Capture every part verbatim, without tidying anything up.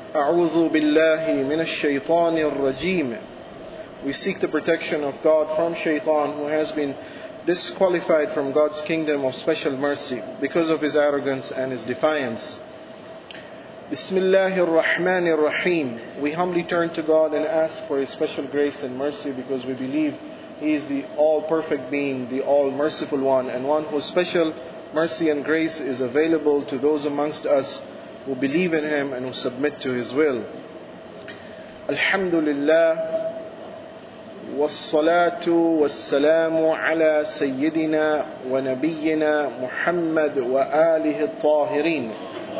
أعوذ بالله من الشيطان الرجيم. We seek the protection of God from shaitan, who has been disqualified from God's kingdom of special mercy because of his arrogance and his defiance. Bismillahir Rahmanir Rahim. We humbly turn to God and ask for his special grace and mercy because we believe he is the all-perfect being, the all-merciful one, and one whose special mercy and grace is available to those amongst us who believe in him and who submit to his will. Alhamdulillah, wassalatu wassalamu ala sayyidina wa nabiyyina Muhammad wa alihi at-tahirin.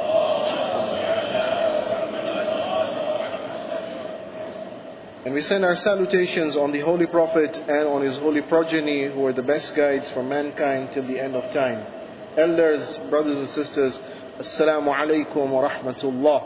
And we send our salutations on the Holy Prophet and on his holy progeny, who are the best guides for mankind till the end of time. Elders, brothers and sisters, Assalamu alaikum wa rahmatullah.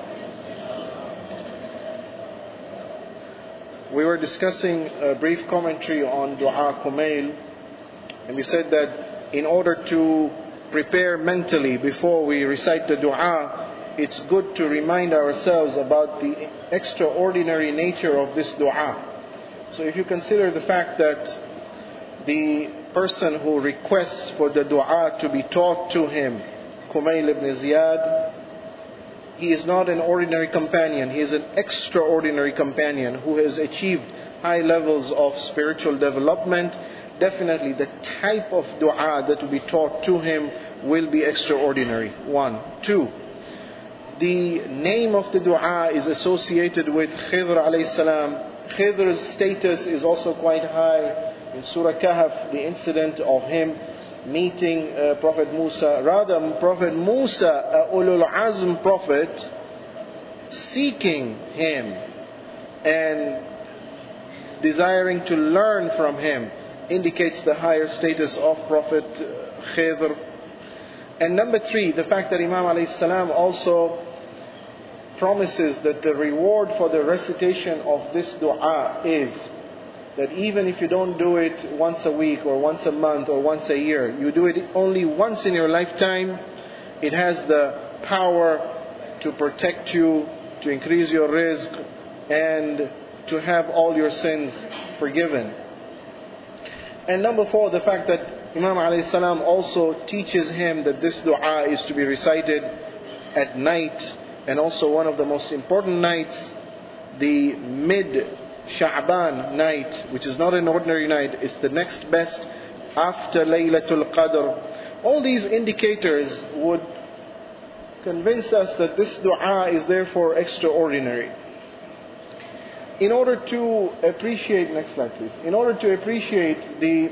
We were discussing a brief commentary on Dua Kumail, and we said that in order to prepare mentally before we recite the dua, it's good to remind ourselves about the extraordinary nature of this dua. So if you consider the fact that the person who requests for the dua to be taught to him, Kumail ibn Ziyad, he is not an ordinary companion. He is an extraordinary companion who has achieved high levels of spiritual development. Definitely the type of dua that will be taught to him will be extraordinary. One. Two, the name of the dua is associated with Khidr alayhi salam. Khidr's status is also quite high. In Surah Kahf, the incident of him meeting uh, Prophet Musa, rather Prophet Musa, uh, Ulul Azm Prophet, seeking him and desiring to learn from him, indicates the higher status of Prophet Khidr. And number three, the fact that Imam alayhi salam also promises that the reward for the recitation of this dua is that even if you don't do it once a week or once a month or once a year, you do it only once in your lifetime, it has the power to protect you, to increase your rizq, and to have all your sins forgiven. And number four, the fact that Imam alayhi salam also teaches him that this dua is to be recited at night, and also one of the most important nights, the mid Sha'ban night, which is not an ordinary night, it's the next best after Laylatul Qadr. All these indicators would convince us that this dua is therefore extraordinary. In order to appreciate, next slide please, in order to appreciate the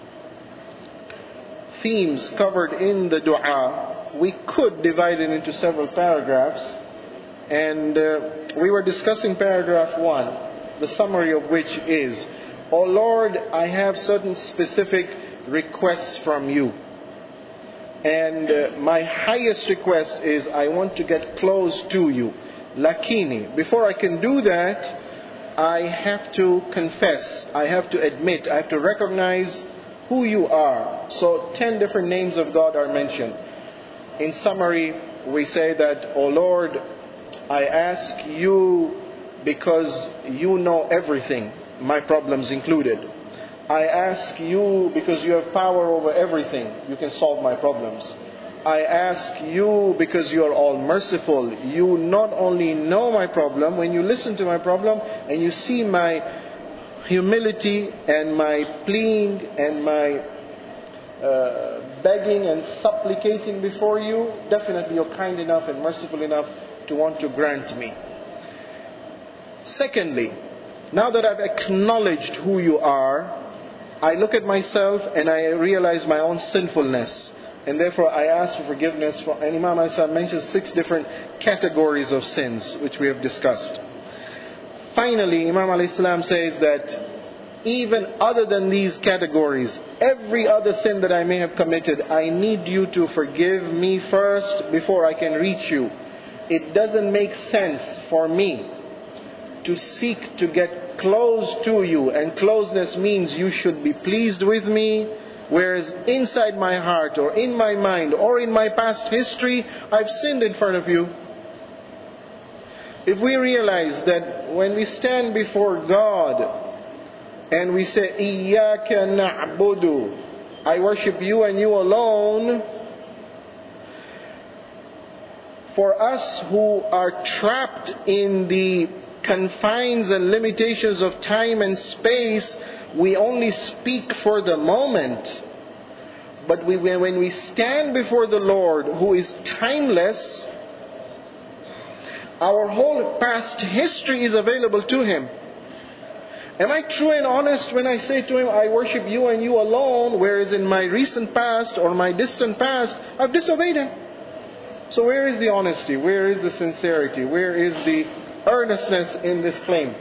themes covered in the dua, we could divide it into several paragraphs, and uh, we were discussing paragraph one, the summary of which is, O Lord, I have certain specific requests from you. And uh, my highest request is I want to get close to you. Lakini. Before I can do that, I have to confess, I have to admit, I have to recognize who you are. So ten different names of God are mentioned. In summary, we say that, O Lord, I ask you because you know everything, my problems included. I ask you because you have power over everything, you can solve my problems. I ask you because you are all merciful. You not only know my problem, when you listen to my problem and you see my humility and my pleading and my uh, begging and supplicating before you, definitely you're kind enough and merciful enough to want to grant me. Secondly, now that I've acknowledged who you are, I look at myself and I realize my own sinfulness. And therefore I ask for forgiveness. For, and Imam Isa mentions six different categories of sins, which we have discussed. Finally, Imam alayhi salam says that even other than these categories, every other sin that I may have committed, I need you to forgive me first before I can reach you. It doesn't make sense for me to seek to get close to you, and closeness means you should be pleased with me, whereas inside my heart or in my mind or in my past history, I've sinned in front of you. if we realize that when we stand before God and we say, إِيَّاكَ نَعْبُدُ, I worship you and you alone, for us who are trapped in the confines and limitations of time and space, we only speak for the moment. But we, when we stand before the Lord, who is timeless, our whole past history is available to Him. Am I true and honest when I say to Him, I worship you and you alone, whereas in my recent past or my distant past, I've disobeyed Him? So where is the honesty? Where is the sincerity? Where is the earnestness in this claim?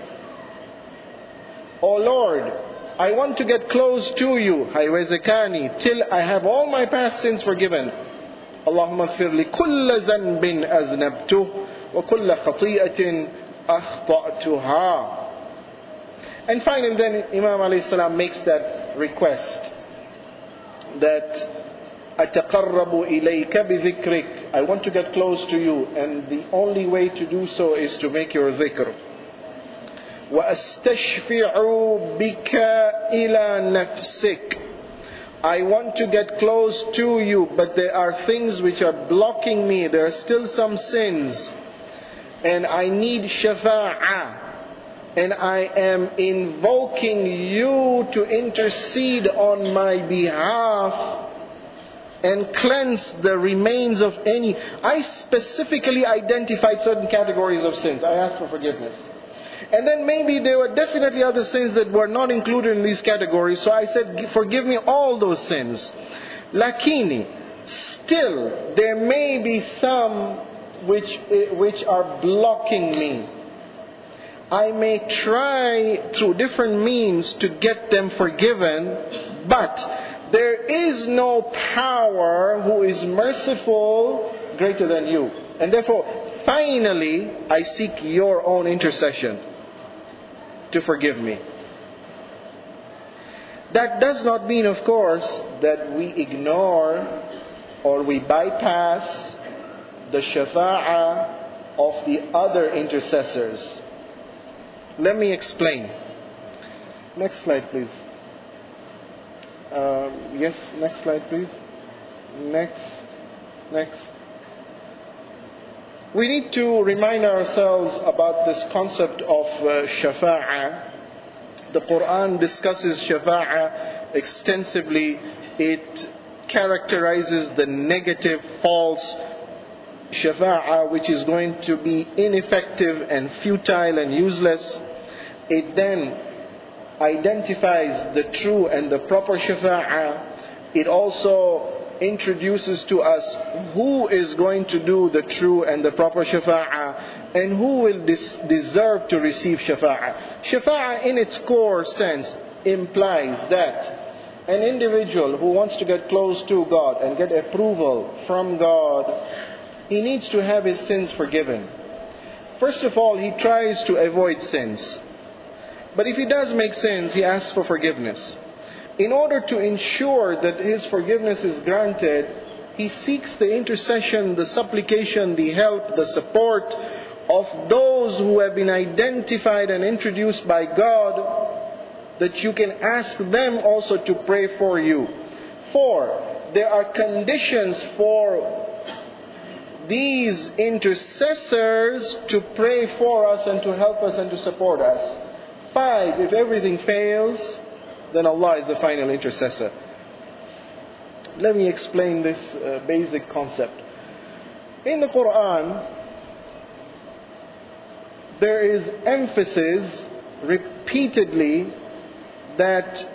Oh Lord, I want to get close to you, haywezekani, till I have all my past sins forgiven. Allahumma ighfir li kulla zanbin aznabtuh wa kulla khati'atin akhta'tuha. And finally then Imam alayhi salam makes that request that أَتَقَرَّبُ إِلَيْكَ بِذِكْرِكَ, I want to get close to you, and the only way to do so is to make your dhikr. وَأَسْتَشْفِعُ بِكَ إِلَى نَفْسِكَ, I want to get close to you, but there are things which are blocking me. There are still some sins, and I need shafa'ah. And I am invoking you to intercede on my behalf and cleanse the remains of any. I specifically identified certain categories of sins. I asked for forgiveness. And then maybe there were definitely other sins that were not included in these categories. So I said, forgive me all those sins. Lakini, still, there may be some which, which are blocking me. I may try through different means to get them forgiven, but there is no power who is merciful greater than you. And therefore, finally, I seek your own intercession to forgive me. That does not mean, of course, that we ignore or we bypass the shafa'ah of the other intercessors. Let me explain. Next slide, please. Uh, yes, next slide, please. Next. Next. We need to remind ourselves about this concept of uh, shafa'ah. The Quran discusses shafa'ah extensively. It characterizes the negative, false shafa'ah, which is going to be ineffective and futile and useless. It then identifies the true and the proper shafa'ah. It also introduces to us who is going to do the true and the proper shafa'ah and who will des- deserve to receive shafa'ah. Shafa'ah in its core sense implies that an individual who wants to get close to God and get approval from God, he needs to have his sins forgiven. First of all, he tries to avoid sins. But if he does make sins, he asks for forgiveness. In order to ensure that his forgiveness is granted, he seeks the intercession, the supplication, the help, the support of those who have been identified and introduced by God, that you can ask them also to pray for you. For there are conditions for these intercessors to pray for us and to help us and to support us. Five, if everything fails, then Allah is the final intercessor. Let me explain this uh, basic concept. In the Quran, there is emphasis repeatedly that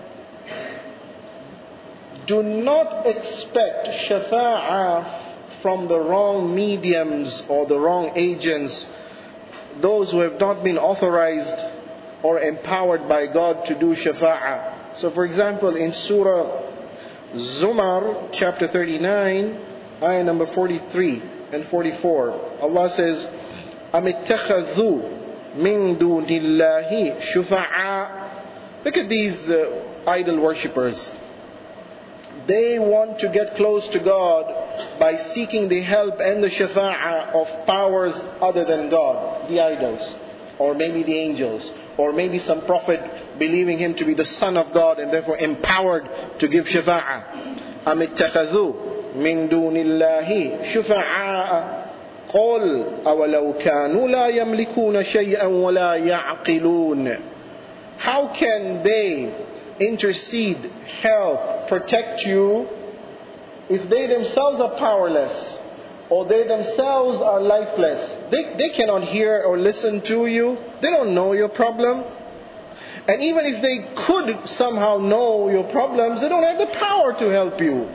do not expect shafa'ah from the wrong mediums or the wrong agents, those who have not been authorized or empowered by God to do shafa'ah. So for example, in Surah Zumar, chapter thirty-nine, ayah number forty-three and forty-four, Allah says, أَمِ اتَّخَذُوا مِن دُونِ اللَّهِ شُفَعَاءَ. Look at these uh, idol worshippers. They want to get close to God by seeking the help and the shafa'ah of powers other than God, the idols, or maybe the angels, or maybe some prophet believing him to be the son of God and therefore empowered to give shafa'ah. أَمِ اتَّخَذُوا مِن دُونِ اللَّهِ شُفَعَاءَ قُلْ أَوَلَوْ كَانُوا لَا يَمْلِكُونَ شَيْئًا وَلَا يَعْقِلُونَ. How can they intercede, help, protect you if they themselves are powerless or they themselves are lifeless? They, they cannot hear or listen to you. They don't know your problem. And even if they could somehow know your problems, they don't have the power to help you.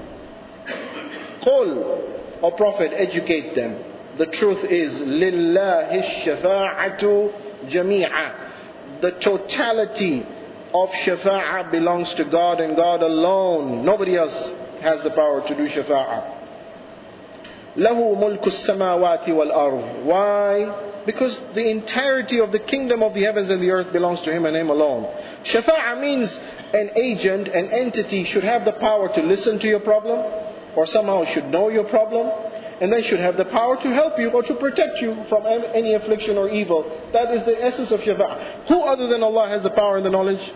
Qul, O Prophet, educate them. The truth is, لِلَّهِ الشَّفَاعَةُ جَمِيعًا. The totality of shafa'ah belongs to God and God alone. Nobody else has the power to do shafa'ah. لَهُ مُلْكُ السَّمَاوَاتِ وَالْأَرْضِ. Why? Because the entirety of the kingdom of the heavens and the earth belongs to Him and Him alone. Shafa'ah means an agent, an entity should have the power to listen to your problem, or somehow should know your problem, and then should have the power to help you or to protect you from any affliction or evil. That is the essence of shafa'ah. Who other than Allah has the power and the knowledge?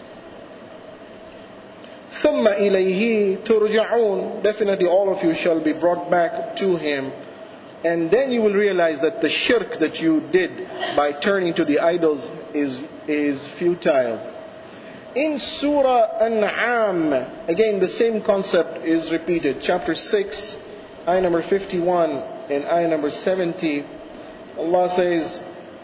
ثُمَّ إِلَيْهِ تُرْجَعُونَ. Definitely all of you shall be brought back to Him. And then you will realize that the shirk that you did by turning to the idols is, is futile. In Surah An'am, again the same concept is repeated. Chapter six, ayah number fifty-one and ayah number seventy. Allah says,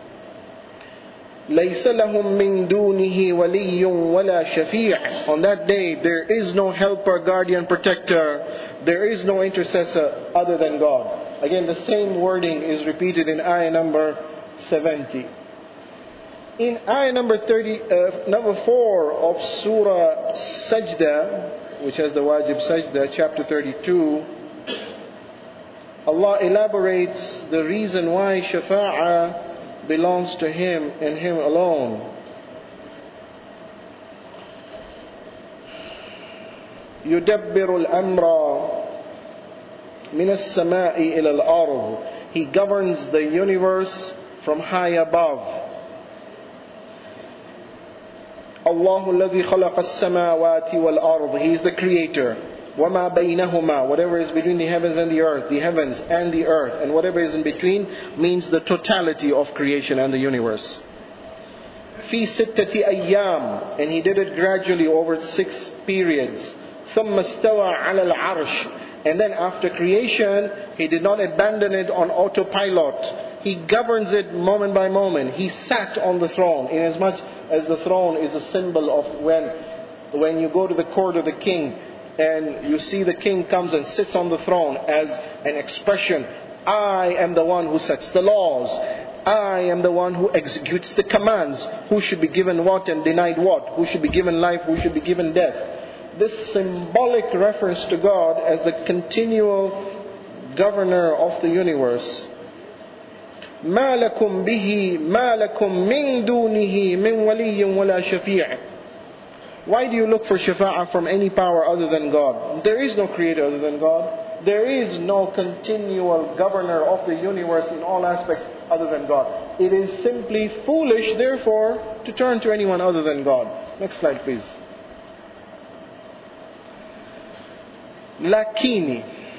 لَيْسَ لَهُم مِّن دُونِهِ وَلِيٌّ وَلَا شَفِيعٌ. On that day there is no helper, guardian, protector. There is no intercessor other than God. Again, the same wording is repeated in ayah number seventy. In ayah number thirty, uh, number four of Surah Sajda, which has the wajib sajda, chapter thirty-two, Allah elaborates the reason why shafa'ah belongs to Him and Him alone. يُدَبِّرُ الْأَمْرَ مِنَ السَّمَاءِ إِلَى الْأَرْضِ. He governs the universe from high above. اللَّهُ الَّذِي خَلَقَ السَّمَاوَاتِ وَالْأَرْضِ. He is the creator. وَمَا بَيْنَهُمَا. Whatever is between the heavens and the earth, the heavens and the earth, and whatever is in between means the totality of creation and the universe. فِي سِتَّةِ أَيَّامٍ. And He did it gradually over six periods. ثُمَّ اسْتَوَى عَلَى الْعَرْشِ. And then after creation, He did not abandon it on autopilot. He governs it moment by moment. He sat on the throne, inasmuch as the throne is a symbol of when, when you go to the court of the king, and you see the king comes and sits on the throne as an expression. I am the one who sets the laws. I am the one who executes the commands. Who should be given what and denied what? Who should be given life? Who should be given death? This symbolic reference to God as the continual governor of the universe. مَا لَكُمْ بِهِ مَا لَكُمْ مِن دُونِهِ مِن وَلِيٍّ وَلَا شَفِيعٍ. Why do you look for shafa'ah from any power other than God? There is no creator other than God. There is no continual governor of the universe in all aspects other than God. It is simply foolish, therefore, to turn to anyone other than God. Next slide, please. Lakini.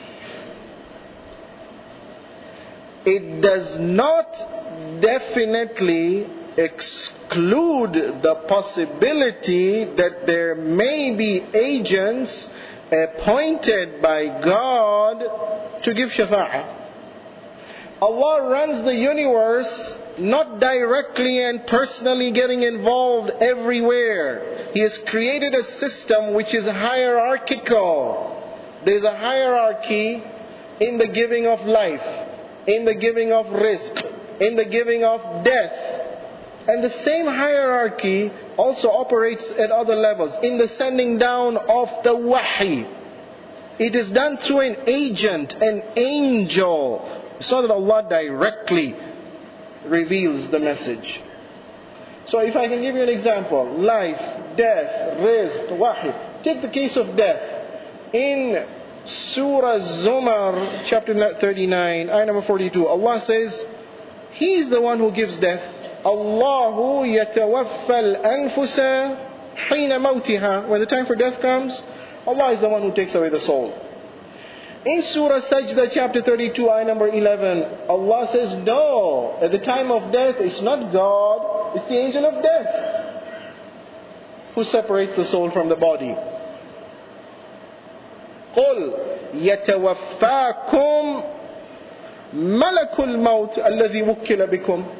It does not definitely exclude the possibility that there may be agents appointed by God to give shafa'ah. Allah runs the universe not directly and personally getting involved everywhere. He has created a system which is hierarchical. There's a hierarchy in the giving of life, in the giving of rizq, in the giving of death. And the same hierarchy also operates at other levels. In the sending down of the wahi, it is done through an agent, an angel. It's not that Allah directly reveals the message. So if I can give you an example. Life, death, rizq, wahi. Take the case of death. In Surah Zumar, chapter thirty-nine, ayah number forty-two, Allah says, He's the one who gives death. Allahu yatawaffa al-anfusa hina mawtiha. When the time for death comes, Allah is the one who takes away the soul. In Surah Sajda, chapter thirty-two, ayah number eleven, Allah says, no, at the time of death, it's not God, it's the angel of death who separates the soul from the body. قُلْ يَتَوَفَّاكُمْ مَلَكُ الْمَوْتِ الَّذِي وُكِّلَ بِكُمْ.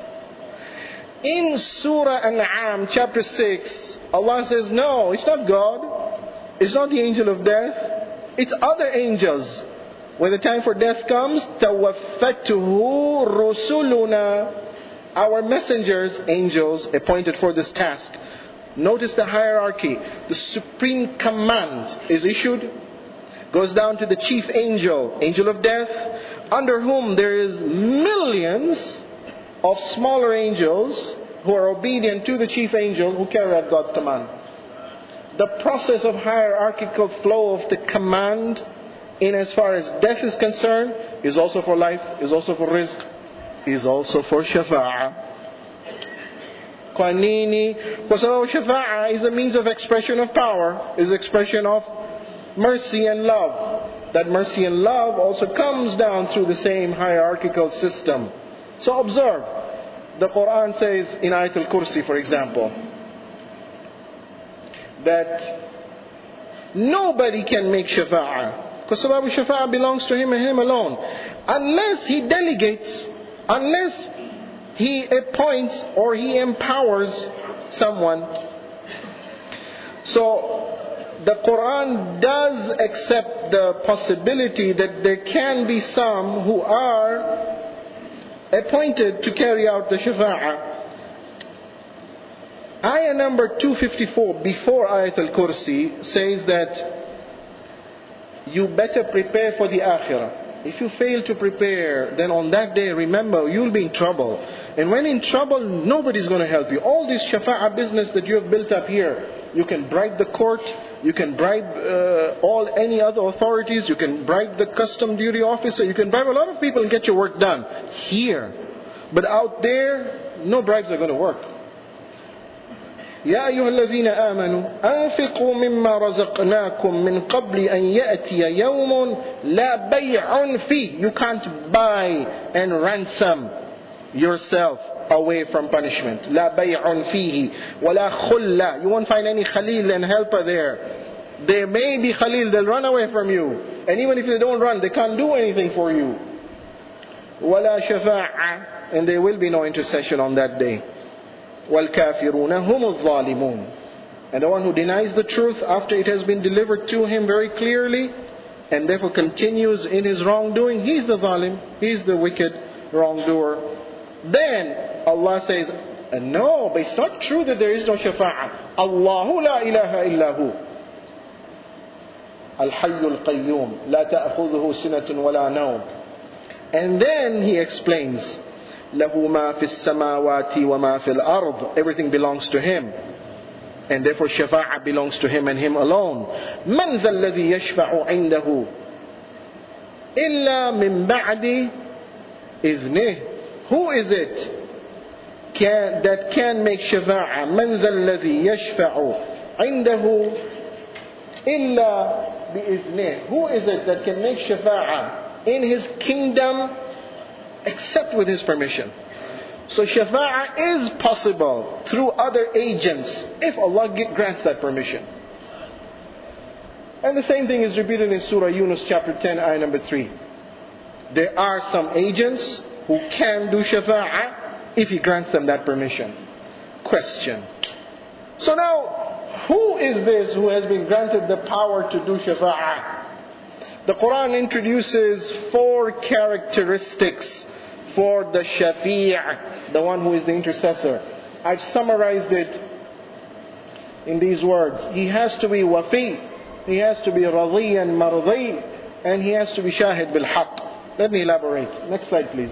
In Surah An'am, chapter six, Allah says, no, it's not God, it's not the angel of death, it's other angels. When the time for death comes, تَوَفَّتُهُ رُسُلُنَا. Our messengers, angels, appointed for this task. Notice the hierarchy. The supreme command is issued, goes down to the chief angel, angel of death, under whom there is millions of smaller angels who are obedient to the chief angel who carry out God's command. The process of hierarchical flow of the command in as far as death is concerned is also for life, is also for rizq, is also for shafa'ah. Kwa nini? Kwa sababu shafa'ah is a means of expression of power, is expression of mercy and love. That mercy and love also comes down through the same hierarchical system. So observe, the Quran says in Ayatul Kursi, for example, that nobody can make shafa'ah. Because sababu shafa'ah belongs to him and him alone. Unless he delegates, unless he appoints or he empowers someone. So the Quran does accept the possibility that there can be some who are appointed to carry out the shafa'ah. Ayah number two fifty-four before Ayat al-Kursi says that you better prepare for the akhirah. If you fail to prepare, then on that day, remember, you'll be in trouble. And when in trouble, nobody's going to help you. All this shafa'ah business that you have built up here, you can bribe the court, you can bribe uh, all any other authorities, you can bribe the custom duty officer, you can bribe a lot of people and get your work done here. But out there, no bribes are going to work. يا أيها الذين آمنوا أنفقوا مما رزقناكم من قبل أن يأتي يوم لا بيع فيه. You can't buy and ransom yourself away from punishment. لا بيع فيه ولا خلة. You won't find any khalil and helper there. There may be khalil, they'll run away from you. And even if they don't run, they can't do anything for you. ولا شفاعة. And there will be no intercession on that day. وَالْكَافِرُونَ هُمُ الظَّالِمُونَ. And the one who denies the truth after it has been delivered to him very clearly and therefore continues in his wrongdoing, he's the zalim, he's the wicked wrongdoer. Then Allah says, no, but it's not true that there is no shafa'ah. Allahu la ilaha illahu. Al-Hayyul Qayyum. La ta'khudhuhu sinatun wa la nawm. And then he explains, له ما في السماوات وما في الأرض. Everything belongs to him, and therefore shafa'ah belongs to him and him alone. من ذا الذي يشفع عنده إلا من بعد إذنه. Who is it can, that can make shafa'ah? من ذا الذي يشفع عنده إلا بإذنه. Who is it that can make shafa'ah in his kingdom except with his permission? So shafa'ah is possible through other agents if Allah grants that permission. And the same thing is repeated in Surah Yunus chapter ten, ayah number three. There are some agents who can do shafa'ah if He grants them that permission. Question. So now, who is this who has been granted the power to do shafa'ah? The Quran introduces four characteristics for the shafi', the one who is the intercessor. I've summarized it in these words. He has to be wafi, he has to be radhi and mardi, and he has to be shahid bil haqq. Let me elaborate. Next slide, please.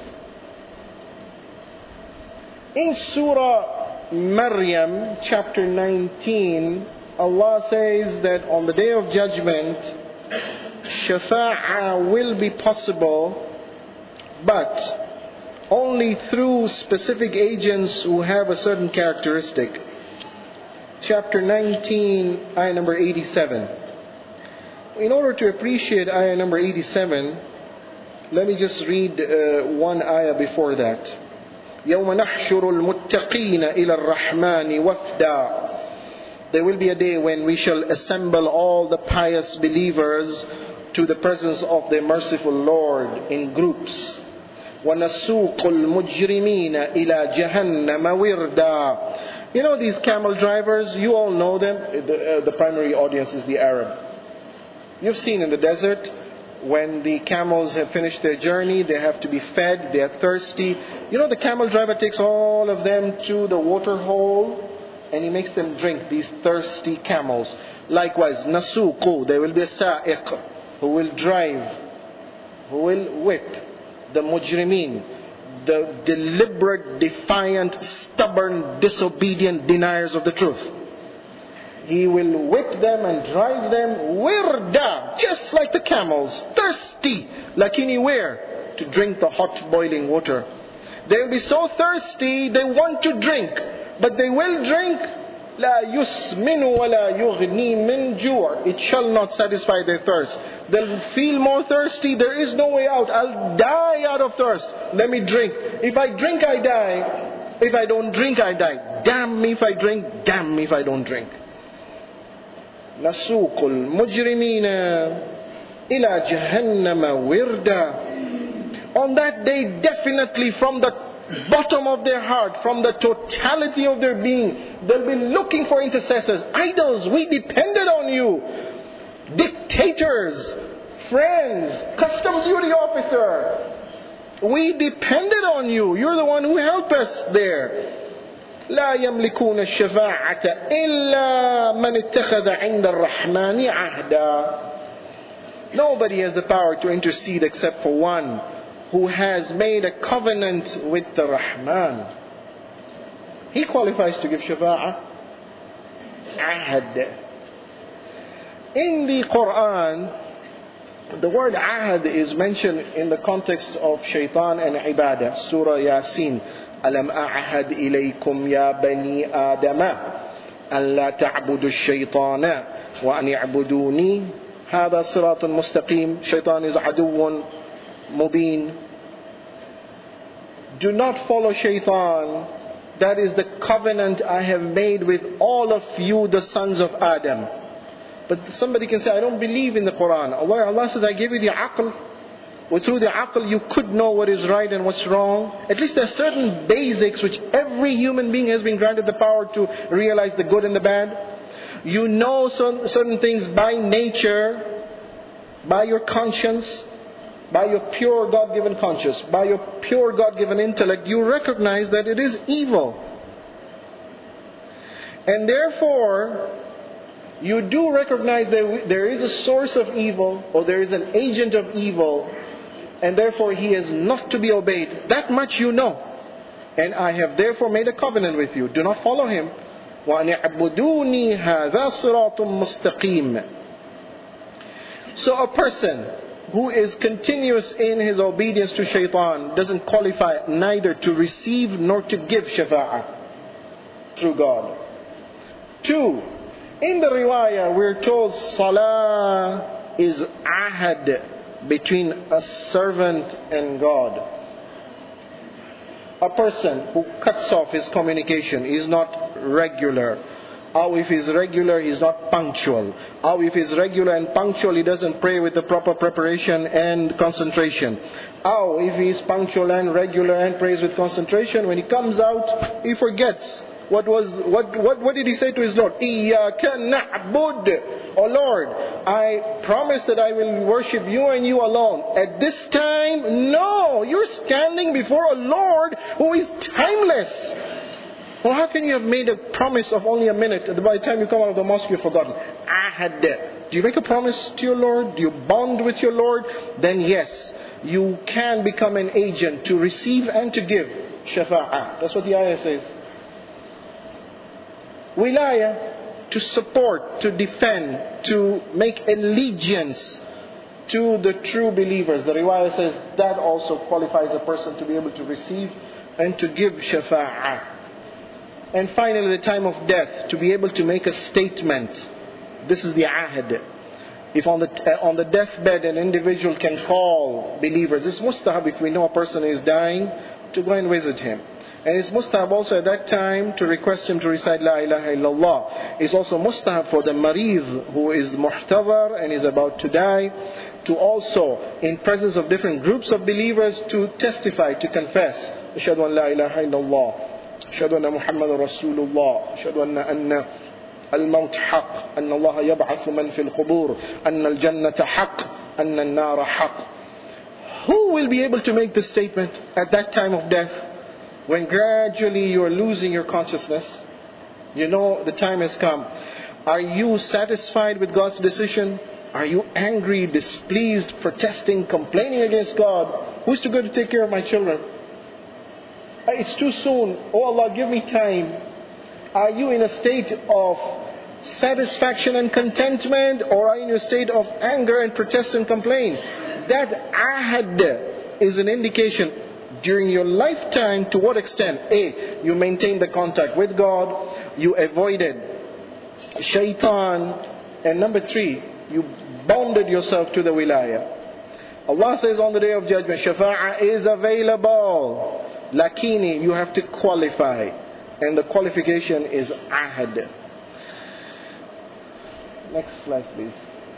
In Surah Maryam, chapter nineteen, Allah says that on the day of judgment, Shafa'ah will be possible, but only through specific agents who have a certain characteristic. Chapter nineteen, ayah number eighty-seven. In order to appreciate ayah number eighty-seven, let me just read uh, one ayah before that. يَوْمَ نَحْشُرُ الْمُتَّقِينَ إِلَى الرَّحْمَنِ وَفْدًا. There will be a day when we shall assemble all the pious believers to the presence of the merciful Lord in groups. وَنَسُوقُ الْمُجْرِمِينَ إِلَى جَهَنَّمَ وِرْدًا. You know these camel drivers, you all know them. The, uh, the primary audience is the Arab. You've seen in the desert, when the camels have finished their journey, they have to be fed, they are thirsty. You know the camel driver takes all of them to the water hole and he makes them drink, these thirsty camels. Likewise, nasuqu, there will be a sa'iq who will drive, who will whip the mujrimeen, the deliberate, defiant, stubborn, disobedient deniers of the truth. He will whip them and drive them wirda, just like the camels, thirsty, lakini where? To drink the hot boiling water. They will be so thirsty, they want to drink, but they will drink la yusminu wa la yughni min ju'. It shall not satisfy their thirst. They'll feel more thirsty, there is no way out. I'll die out of thirst. Let me drink. If I drink, I die. If I don't drink, I die. Damn me if I drink, damn me if I don't drink. نسوق المجرمين إلى جهنم وردا. On that day, definitely from the bottom of their heart, from the totality of their being, they'll be looking for intercessors. Idols, we depended on you. Dictators, friends, custom duty officer, we depended on you. You're the one who helped us there. لا يملكون الشفاعة إلا من اتخذ عند الرحمن عهدا. Nobody has the power to intercede except for one who has made a covenant with the Rahman. He qualifies to give shafa'ah. Ahad. In the Quran, the word ahad is mentioned in the context of shaitan and ibadah. Surah Yasin. ألم أعهد إليكم يا بني آدم أن لا تعبدوا الشيطان وأن يعبدوني هذا صراط مستقيم. Shaitan is عدو مبين. Do not follow shaitan. That is the covenant I have made with all of you, the sons of Adam. But somebody can say, I don't believe in the Quran. Allah says, I gave you the aql. Or through the aql you could know what is right and what's wrong. At least there are certain basics which every human being has been granted the power to realize the good and the bad. You know certain, certain things by nature, by your conscience, by your pure God-given conscience, by your pure God-given intellect. You recognize that it is evil. And therefore, you do recognize that there is a source of evil, or there is an agent of evil, and therefore he is not to be obeyed. That much you know. And I have therefore made a covenant with you. Do not follow him. وَأَنِ اعْبُدُونِي هَذَا صِرَاطٌ مُسْتَقِيمٌ. So a person who is continuous in his obedience to shaitan doesn't qualify neither to receive nor to give shafa'ah through God. Two, in the riwayah we're told salah is ahad, between a servant and God. A person who cuts off his communication is not regular. Or if he's regular, he's not punctual. Or if he's regular and punctual, he doesn't pray with the proper preparation and concentration. Or if he's punctual and regular and prays with concentration, when he comes out, he forgets. What was what what what did he say to his Lord? Iyyaka na'bud. Oh Lord, I promise that I will worship you and you alone. At this time, no, you're standing before a Lord who is timeless. Well, how can you have made a promise of only a minute, and by the time you come out of the mosque you've forgotten? Ahad. Do you make a promise to your Lord? Do you bond with your Lord? Then yes, you can become an agent to receive and to give shafa'ah. That's what the ayah says. Wilaya, to support, to defend, to make allegiance to the true believers. The riwayah says that also qualifies a person to be able to receive and to give shafa'ah. And finally, the time of death, to be able to make a statement. This is the ahad. If on the uh, on the deathbed an individual can call believers, it's mustahab if we know a person is dying to go and visit him. And it's mustahab also at that time to request him to recite La ilaha illallah. It's also mustahab for the marid who is muhtadar and is about to die to also, in presence of different groups of believers, to testify, to confess. Ashhadu an la ilaha illallah. أشهد أن محمد رسول الله أشهد أن أن الموت حق أن الله يبعث من في القبور أن الجنة حق أن النار حق. Who will be able to make this statement at that time of death, when gradually you are losing your consciousness? You know the time has come. Are you satisfied with God's decision? Are you angry, displeased, protesting, complaining against God? Who's to go to take care of my children? It's too soon. Oh Allah, give me time. Are you in a state of satisfaction and contentment, or are you in a state of anger and protest and complain? That ahad is an indication during your lifetime to what extent A, you maintained the contact with God, you avoided shaitan, and number three, you bounded yourself to the wilayah. Allah says on the Day of Judgment, shafa'ah is available. Lakini, you have to qualify. And the qualification is ahad. Next slide, please.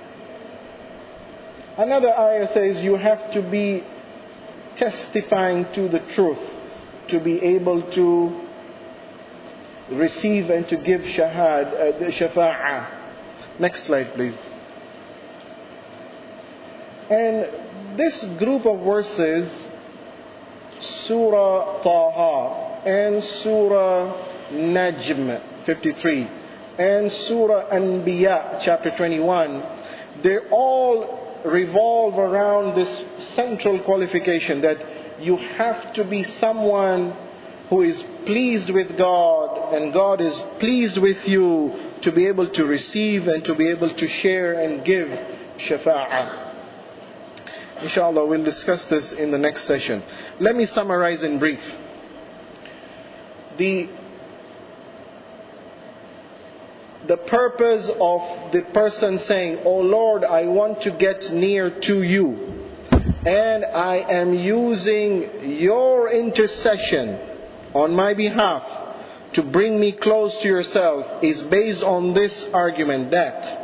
Another ayah says you have to be testifying to the truth to be able to receive and to give shahad, uh, the shafa'ah. Next slide, please. And this group of verses, Surah Taha and Surah Najm fifty-three and Surah Anbiya chapter twenty-one, they all revolve around this central qualification that you have to be someone who is pleased with God and God is pleased with you to be able to receive and to be able to share and give shafa'ah. Inshallah, we'll discuss this in the next session. Let me summarize in brief. The, the purpose of the person saying, "Oh Lord, I want to get near to you, and I am using your intercession on my behalf to bring me close to yourself," is based on this argument that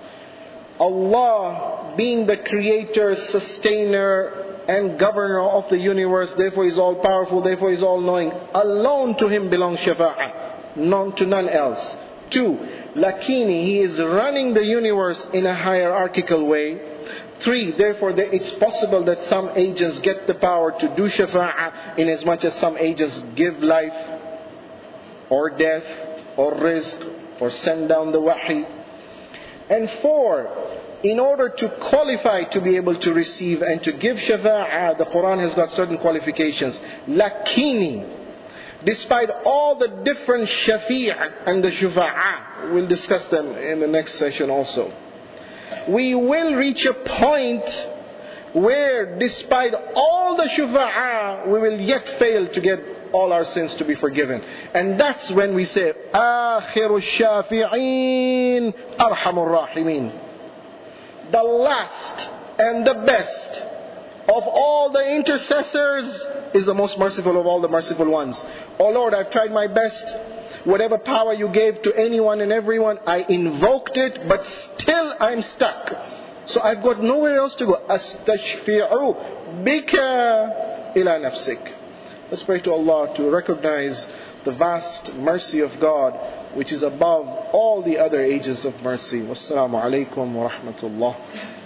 Allah, being the creator, sustainer and governor of the universe, therefore is all powerful, therefore is all knowing, alone to Him belongs shafa'ah, none to none else. Two, lakini, He is running the universe in a hierarchical way. Three, therefore it's possible that some agents get the power to do shafa'ah, in as much as some agents give life or death or rizq or send down the wahi. And four, in order to qualify to be able to receive and to give shafa'ah, the Quran has got certain qualifications. Lakini, despite all the different shafi'ah and the shufa'ah, we'll discuss them in the next session also, we will reach a point where despite all the shufa'ah, we will yet fail to get all our sins to be forgiven. And that's when we say, Akhiru shafi'een arhamur rahimin. The last and the best of all the intercessors is the most merciful of all the merciful ones. Oh Lord, I've tried my best. Whatever power you gave to anyone and everyone, I invoked it, but still I'm stuck. So I've got nowhere else to go. Astashfi'u bika ila nafsik. Let's pray to Allah to recognize the vast mercy of God, which is above all the other ages of mercy. Wassalamu alaikum wa rahmatullah.